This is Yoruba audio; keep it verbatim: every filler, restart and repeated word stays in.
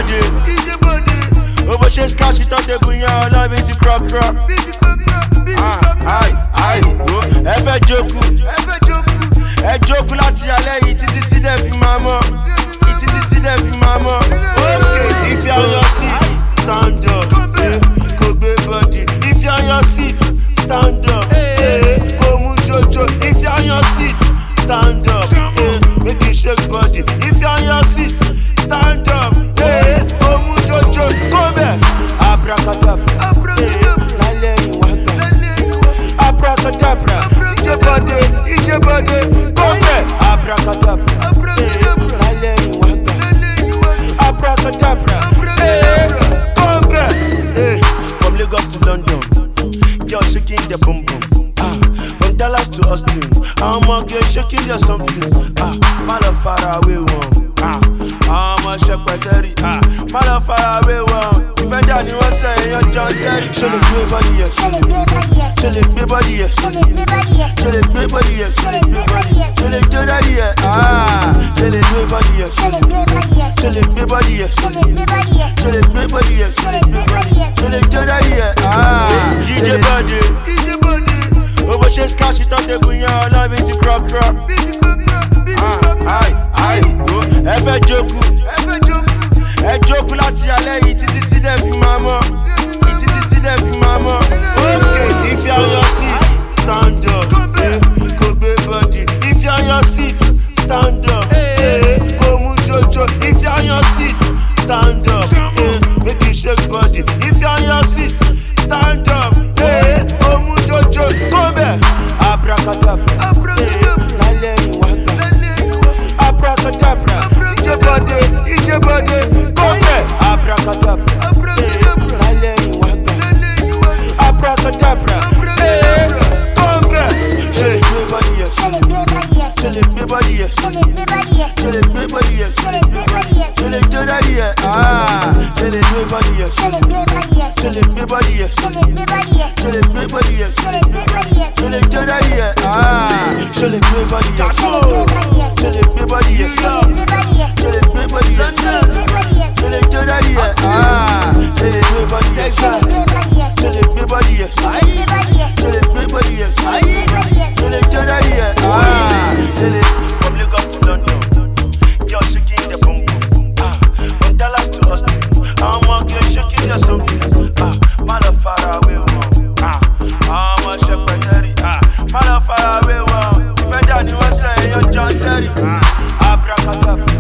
body, over she scash it out the bunya, I love it to crop crop. Ah, aye, aye, bro. Ever joke, ever joke, ever joke láti alẹ́ yìí títí tí dẹ̀ fi máa mọ̀, títí tí dẹ̀ fi máa mọ̀. Okay, if you're on your seat, stand up, eh, go gbé body. If you're on your seat, stand up, eh, go mú jojo. If you're on your seat, stand up, eh, make you shake body. If you're on your seat, stand up, eh, go mú jojo. Go back, abracadabra, eh, lálẹ́ yìí wá gbà. Abracadabra, ije body, ije body. Go back, abracadabra, eh, lálẹ́ yìí wá gbà. Abracadabra, eh, go back, eh. From Lagos to London, girl shaking the bum bum. Ah, from Dallas to Austin, I'm a girl shaking your something. Ah, man of far away one. Ah, I'm a shepherd. Ah, man of far away one. If I don't want to say you're John Terry, show the good body here, show the good body here, show the good body here, show the good body here, show the good body here, show the good body here. Ah, show the good body here, show the good body here, show the good body here, show the good body here, show the good body here, show the good body here, show the good body here. Ah, D J body, D J body. Over she scash it out the bunya, I love it to crop crop. Ah, aye, aye, bro. Ever joke, ever joke, ever joke láti alẹ́ yìí títí tí dẹ̀ fi máa mọ̀, títí tí dẹ̀ fi máa mọ̀. Okay, if you're on your seat, stand up, eh, go gbé body. If you're on your seat, stand up, eh, go mú jojo. If you're on your seat, stand up, eh, make you shake body. If you're on your seat, stand up, eh, go mú jojo. Go back, abracadabra, eh, lálẹ́ yìí wá gbà. Abracadabra, ije body, ije body. Go back, abracadabra, eh, lálẹ́ yìí wá gbà. Abracadabra, eh, go back. Show the good body here, show the good body here, show the good body here, show the good body here, show the good body here, show the good body here, show the good body here. Ah, show the good body here, show the good body here, show the good body here, show the good body here, show the good body here, show the good body here, show the good body here. Ah, show the good body here, show the good body here, show the good body here, show the good body here, show the good body here, show the good body here, show the good body here. Ah, show the good body here, show the good body here, show the good body here, show the good body here, show the good body here, show the good body here, show the good body here. Ah, show the from Lagos to London, girl shaking the bum bum. Ah, from Dallas to Austin, I'm a girl shaking the something. Ah, man of far away one. Ah, I'm a shepherd. Ah, man of far away one. If I don't want to say you're John Terry. Ah, abracadabra.